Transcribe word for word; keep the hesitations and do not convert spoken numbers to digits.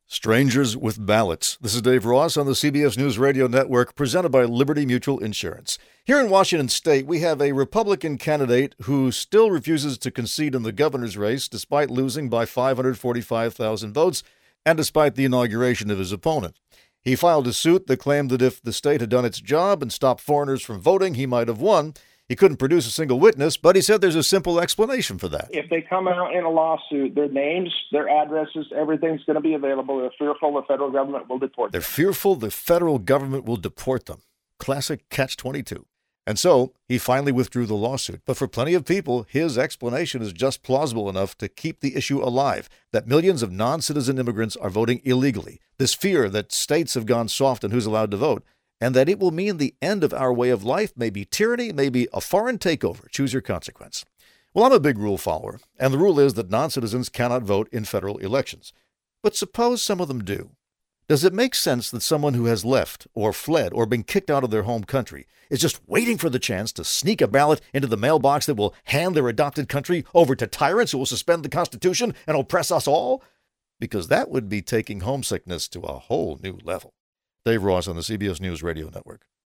Strangers with Ballots. This is Dave Ross on the C B S News Radio Network, presented by Liberty Mutual Insurance. Here in Washington State, we have a Republican candidate who still refuses to concede in the governor's race despite losing by five hundred forty-five thousand votes and despite the inauguration of his opponent. He filed a suit that claimed that if the state had done its job and stopped foreigners from voting, he might have won. He couldn't produce a single witness, but he said there's a simple explanation for that. If they come out in a lawsuit, their names, their addresses, everything's going to be available. They're fearful the federal government will deport them. They're fearful the federal government will deport them. Classic catch twenty-two. And so he finally withdrew the lawsuit. But for plenty of people, his explanation is just plausible enough to keep the issue alive, that millions of non-citizen immigrants are voting illegally, this fear that states have gone soft on who's allowed to vote, and that it will mean the end of our way of life, maybe tyranny, maybe a foreign takeover. Choose your consequence. Well, I'm a big rule follower, and the rule is that non-citizens cannot vote in federal elections. But suppose some of them do. Does it make sense that someone who has left or fled or been kicked out of their home country is just waiting for the chance to sneak a ballot into the mailbox that will hand their adopted country over to tyrants who will suspend the Constitution and oppress us all? Because that would be taking homesickness to a whole new level. Dave Ross on the C B S News Radio Network.